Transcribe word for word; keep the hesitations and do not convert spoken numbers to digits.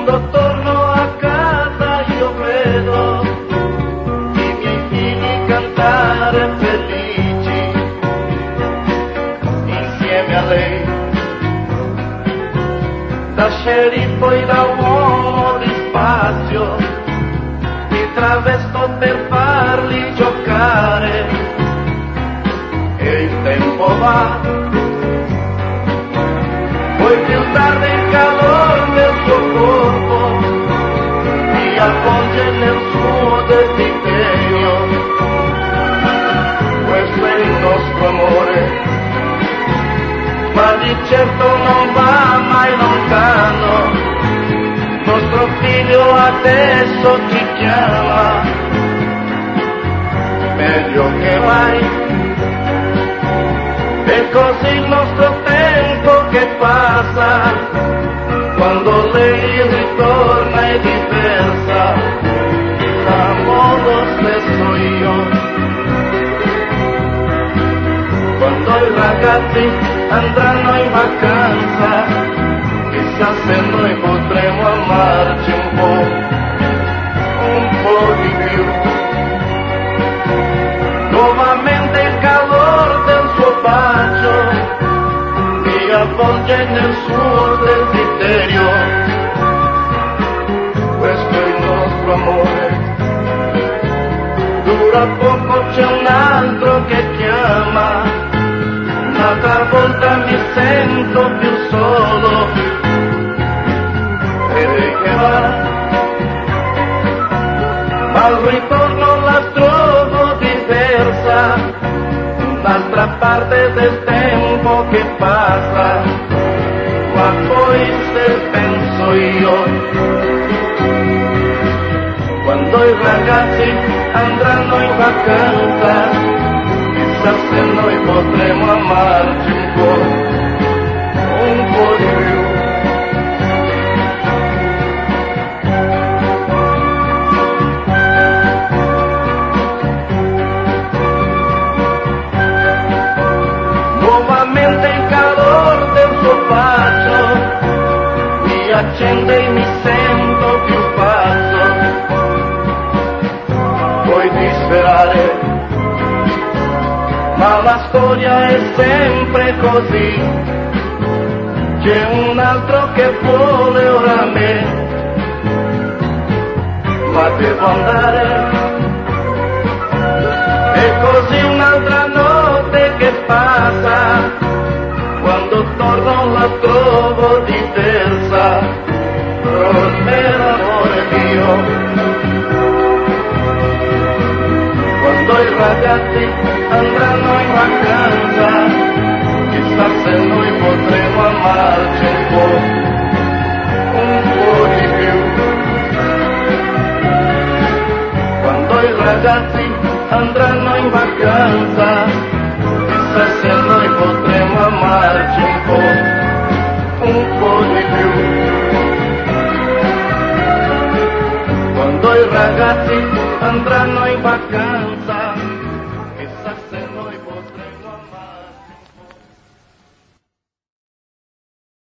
Quando torno a casa io vedo i miei figli cantare felici insieme a lei. Da sceriffo e da uomo di spazio mi travesto per farli giocare e il tempo va. Poi più tardi il calore del suo corpo mi avvolge nel suo desiderio. Questo è il nostro amore, ma di certo non va mai lontano. Nostro figlio adesso ci chiama, meglio che vai. E così il nostro tempo che passa, quando lei ritorna è diversa, amo lo stesso io. Quando i ragazzi andranno in vacanza, chissà se noi potremo amarci un po', un po' di più. Nuovamente il calore del suo bacio mi avvolge nel suo desiderio. Questo è il nostro amore, dura poco, c'è un altro che chiama, un'altra volta mi sento più solo e lei che va. Ma al ritorno la trovo diversa, un'altra parte del tempo che passa. Ma poi se penso io, quando i ragazzi andranno in vacanza, chissà se noi potremo amarci un po', un po' di più. Nuovamente il calore del suo bacio mi accende e mi sento più pazzo. Puoi disperare, ma la storia è sempre così. C'è un altro che vuole ora me, ma devo andare. E così un'altra notte che passa, quando torno la trovo diversa. Prospero amore mio, quando i ragazzi andranno in vacanza, chissà se noi potremo amarci un po', un po' di più. Quando i ragazzi andranno in vacanza, chissà se noi potremo amarci un po', un po' di più. Quando i ragazzi andranno in vacanza,